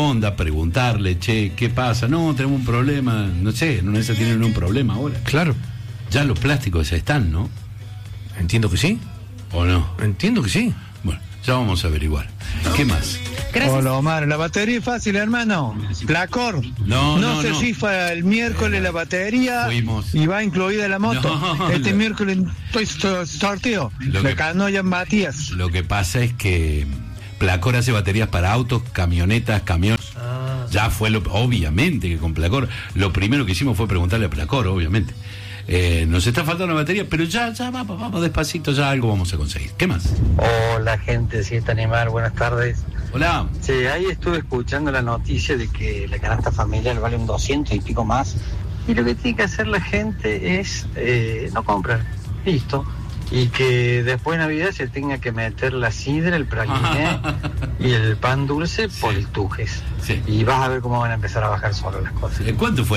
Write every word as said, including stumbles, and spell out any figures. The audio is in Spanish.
onda, preguntarle, che, ¿qué pasa? No, tenemos un problema, no sé, no necesitan tienen un problema ahora. Claro. Ya los plásticos ya están, ¿no? Entiendo que sí. ¿O no? Entiendo que sí. Bueno, ya vamos a averiguar. ¿Qué más? Gracias. Hola Omar, la batería es fácil, hermano. Placor. No, no, no, se no. rifa el miércoles la batería. Fuimos. Y va incluida la moto. No, este lo- miércoles estoy so- sorteo. Lo La que- canoya Matías. Lo que pasa es que Placor hace baterías para autos, camionetas, camiones. Ya fue lo, obviamente que con Placor, lo primero que hicimos fue preguntarle a Placor, obviamente. Eh, nos está faltando una batería, pero ya, ya vamos, vamos despacito, ya algo vamos a conseguir. ¿Qué más? Hola gente, si está animal, buenas tardes. Hola. Sí, ahí estuve escuchando la noticia de que la canasta familiar vale un doscientos y pico más. Y lo que tiene que hacer la gente es eh, no comprar, listo. Y que después de Navidad se tenga que meter la sidra, el praliné y el pan dulce por el tujes. Sí. Y vas a ver cómo van a empezar a bajar solo las cosas. ¿Cuánto fue